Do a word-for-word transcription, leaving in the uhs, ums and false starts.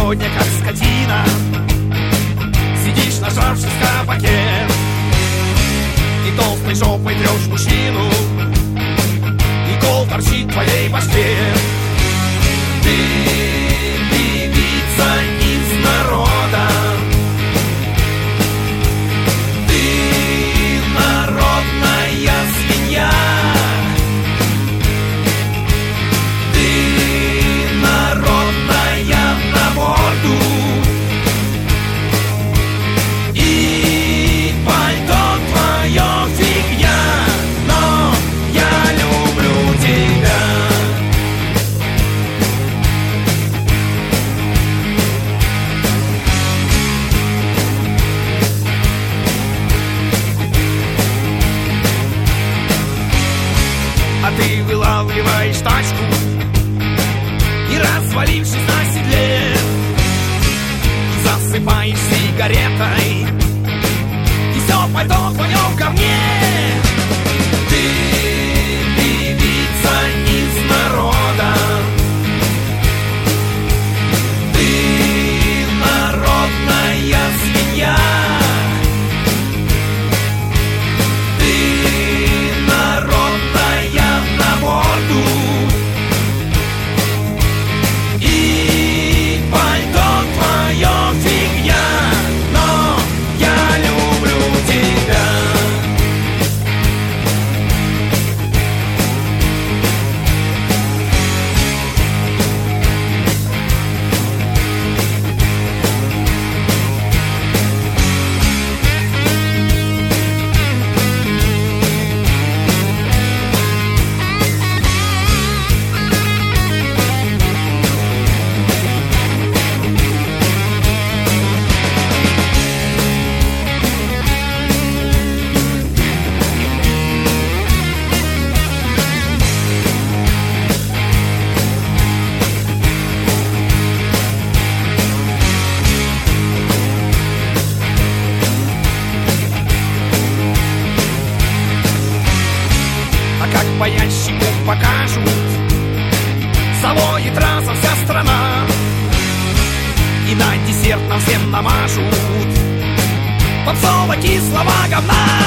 сегодня как скотина сидишь, нажавшись в кабаке, и толстой жопой трешь мужчину, и кол торчит в твоей башке. Ты певица из народа, ты народная свинья, ты народная на морду, и пальто твое фигня, но я люблю тебя. А ты вылавливаешь тачку и, развалившись на седле, засыпаешь сигаретой, и все пальто твое в говне. Ты певица из народа, ты народная свинья, ты народная на морду, и пальто твое фигня, но я люблю тебя. А как по ящику покажут, завоет разом вся страна, и на десерт нам всем намажут попсово-кислого говна.